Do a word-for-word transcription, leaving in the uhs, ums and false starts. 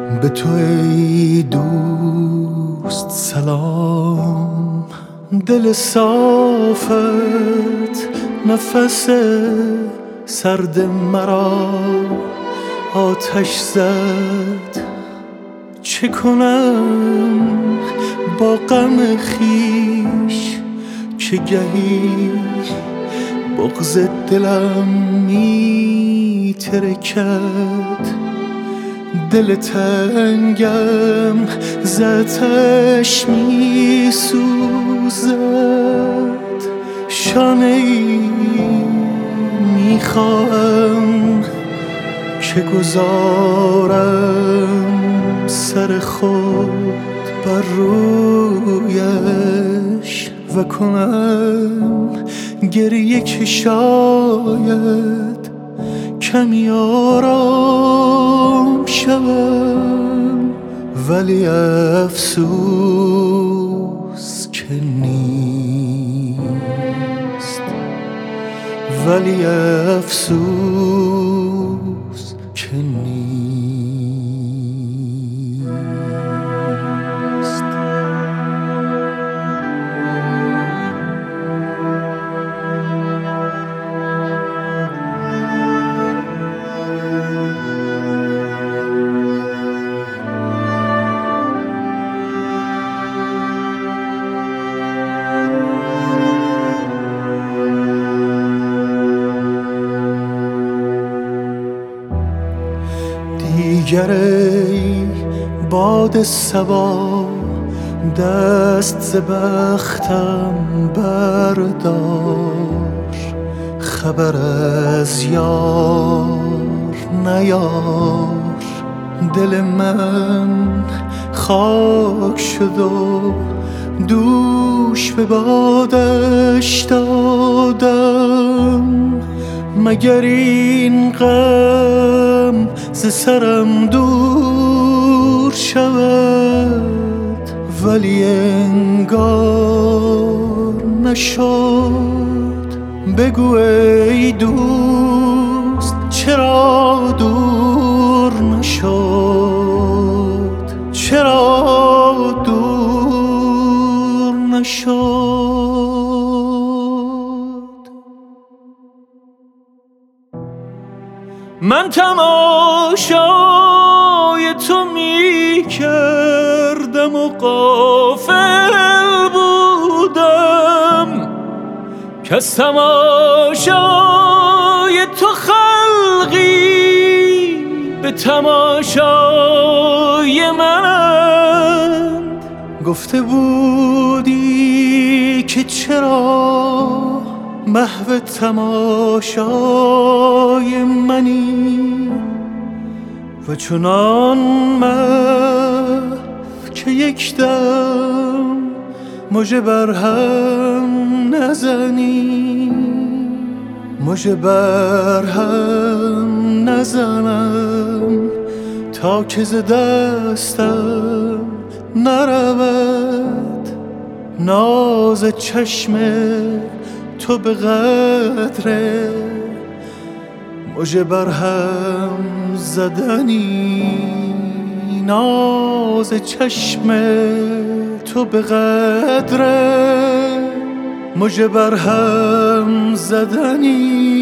به تو ای دوست سلام، دل صافت نفس سرد مرا آتش زد. چه کنم با غم خویش که گهی بغض دلم می ترکد. دل تنگم ز آتش می سوزد. شانه ای می خواهم که گذارم سر خود بر رویش و کنم گریه که شاید کمی آرام شوم. ولی افسوس که نیست، ولی افسوس که نیست. دیگر ای باد صبا دست ز بختم بردار. خبر از یار نیار، دل من خاک شد و دوش به بادش دادم. مگر این غم ز سرم دور شود؟ ولی انگار نشد. بگو ای دوست چرا دور نشد؟ چرا دور نشد؟ من تماشای تو می کردم و غافل بودم که از تماشای تو خلقی به تماشای منند. گفته بودی که چرا محو تماشای منی و چنان محو که یک دم مژه بر هم نزنی. مژه بر هم نزنم تا که ز دستم نرود ناز چشم تو به قدر مژه بر هم زدنی. ناز چشم تو به قدر مژه بر هم زدنی.